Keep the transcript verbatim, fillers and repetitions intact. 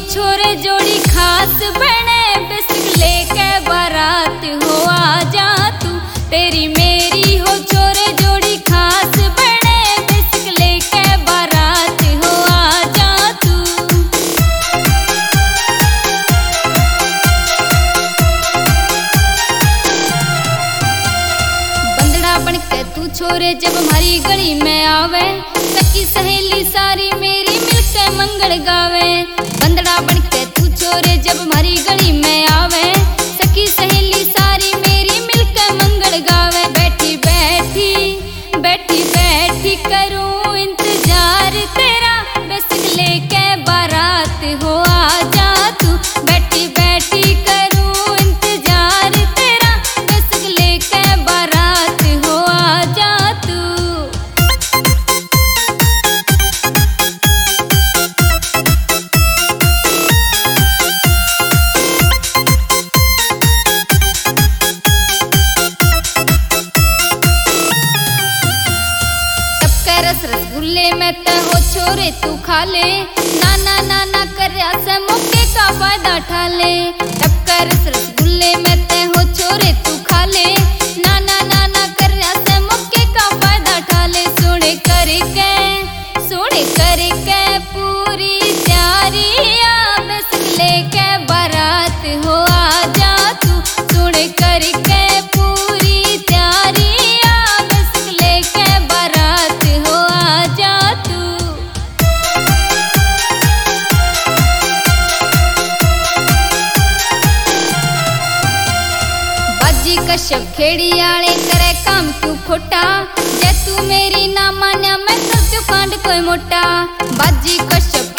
छोरे जोड़ी खास बने बिस्क लेके बारात हो आ जा तू। तेरी मेरी हो छोरे जोड़ी खास बने बिस्क लेके बारात हो आ जा तू। बंदड़ा बनके तू छोरे जब हमारी गली में आवे, सखी सहेली सारी मेरी मिलके मंगल गावे। बंदड़ा बनके तू छोरे जब हमारी गली में आवे, सखी सहेली सारी मेरी मिलके मंगल गावे। बैठी बैठी बैठी बैठी करूं इंतजार तेरा बिस्क लेके बारात हो आ जा तू। बैठी बैठी करूं इंतजार तेरा बिस्क लेके बारात हो आ जा तू। रस रसगुल्ले में ते हो छोरे तू खा ले, नाना नाना करया से मौके का फायदा उठा ले। टक्कर रस रसगुल्ले में ते हो छोरे तू खा ले, नाना नाना करया से मौके का फायदा उठा ले। सोने करके सोने करके पूरी तैयारियां बिस्क लेके बारात हो आ जा तू। सोने करके पूरी तैयारियां बिस्क लेके बारात हो आ जा तू। बाजी कश्यप खेड़ी आले करे काम तू खोटा, जे तू मेरी ना मान्या मैं कर तू कांड कोई मोटा। बाजी कश्यप